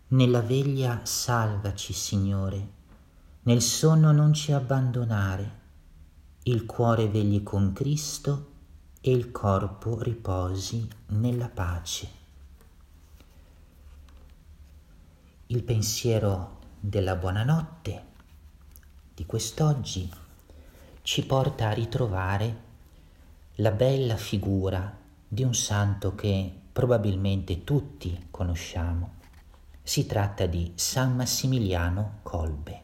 Nella veglia salvaci, Signore, nel sonno non ci abbandonare, il cuore vegli con Cristo e il corpo riposi nella pace. Il pensiero della buonanotte di quest'oggi ci porta a ritrovare la bella figura di un santo che probabilmente tutti conosciamo. Si tratta di San Massimiliano Kolbe.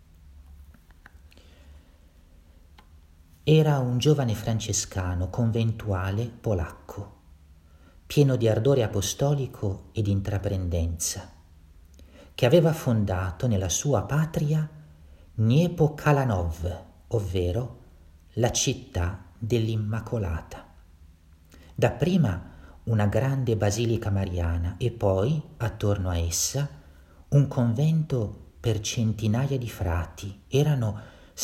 Era un giovane francescano conventuale polacco, pieno di ardore apostolico ed intraprendenza, che aveva fondato nella sua patria Dniepr-Kalanów, ovvero la città dell'Immacolata. Dapprima una grande basilica mariana e poi, attorno a essa, un convento per centinaia di frati. Erano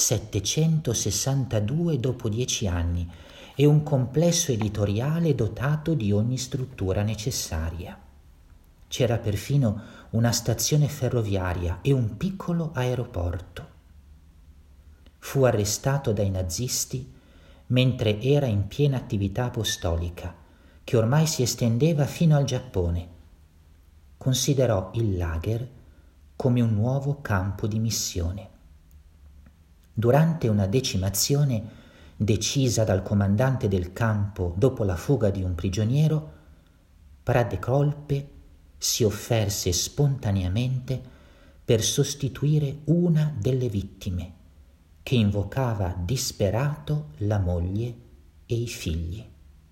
762 dopo 10 anni e un complesso editoriale dotato di ogni struttura necessaria. C'era perfino una stazione ferroviaria e un piccolo aeroporto. Fu arrestato dai nazisti mentre era in piena attività apostolica, che ormai si estendeva fino al Giappone. Considerò il lager come un nuovo campo di missione. Durante una decimazione decisa dal comandante del campo dopo la fuga di un prigioniero, Padre Kolbe si offerse spontaneamente per sostituire una delle vittime, che invocava disperato la moglie e i figli.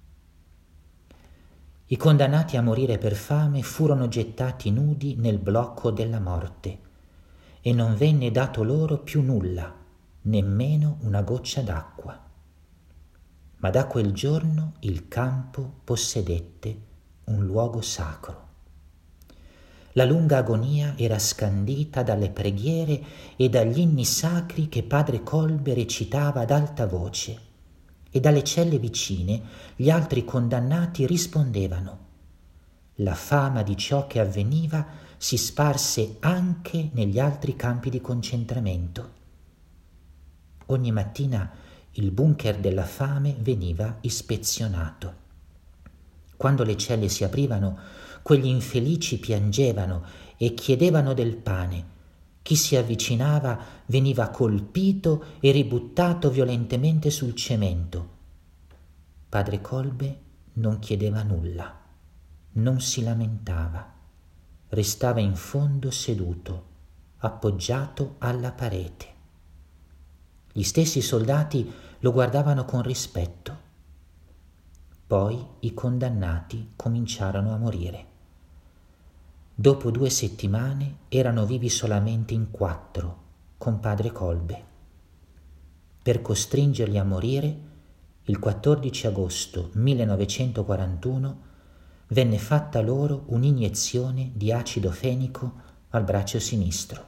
I condannati a morire per fame furono gettati nudi nel blocco della morte e non venne dato loro più nulla, nemmeno una goccia d'acqua. Ma da quel giorno il campo possedette un luogo sacro. La lunga agonia era scandita dalle preghiere e dagli inni sacri che Padre Kolbe recitava ad alta voce, e dalle celle vicine gli altri condannati rispondevano. La fama di ciò che avveniva si sparse anche negli altri campi di concentramento. Ogni mattina il bunker della fame veniva ispezionato. Quando le celle si aprivano, quegli infelici piangevano e chiedevano del pane. Chi si avvicinava veniva colpito e ributtato violentemente sul cemento. Padre Kolbe non chiedeva nulla, non si lamentava, restava in fondo seduto, appoggiato alla parete. Gli stessi soldati lo guardavano con rispetto. Poi i condannati cominciarono a morire. Dopo 2 settimane erano vivi solamente in 4, con Padre Kolbe. Per costringerli a morire, il 14 agosto 1941 venne fatta loro un'iniezione di acido fenico al braccio sinistro.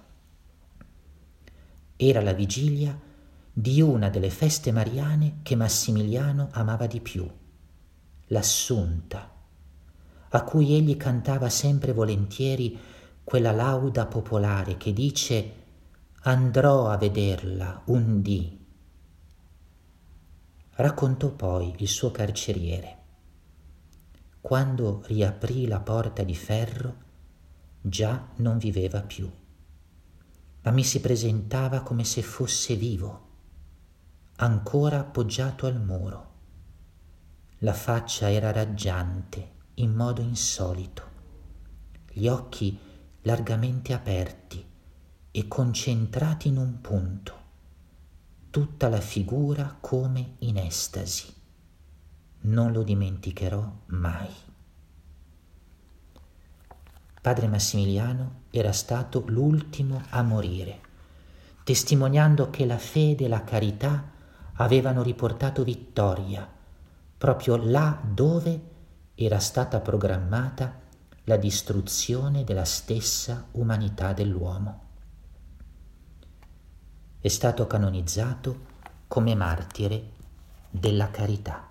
Era la vigilia di una delle feste mariane che Massimiliano amava di più, l'Assunta, a cui egli cantava sempre volentieri quella lauda popolare che dice «Andrò a vederla un dì». Raccontò poi il suo carceriere. Quando riaprì la porta di ferro, già non viveva più, ma mi si presentava come se fosse vivo, ancora appoggiato al muro. La faccia era raggiante in modo insolito, gli occhi largamente aperti e concentrati in un punto, tutta la figura come in estasi. Non lo dimenticherò mai. Padre Massimiliano era stato l'ultimo a morire, testimoniando che la fede e la carità avevano riportato vittoria proprio là dove era stata programmata la distruzione della stessa umanità dell'uomo. È stato canonizzato come martire della carità.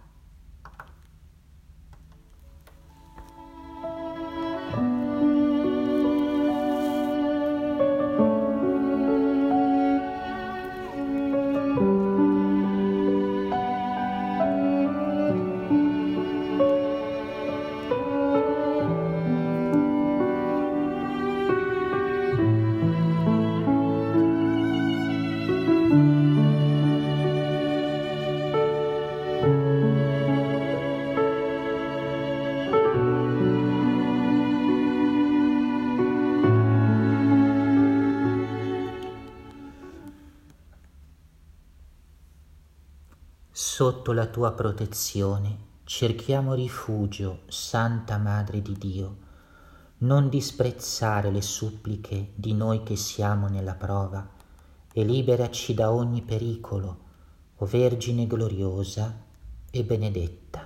Sotto la tua protezione cerchiamo rifugio, Santa Madre di Dio. Non disprezzare le suppliche di noi che siamo nella prova e liberaci da ogni pericolo, o Vergine gloriosa e benedetta.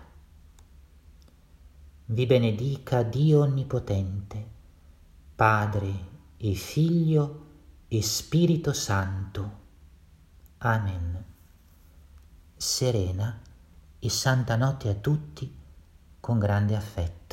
Vi benedica Dio Onnipotente, Padre e Figlio e Spirito Santo. Amen. Serena e santa notte a tutti con grande affetto.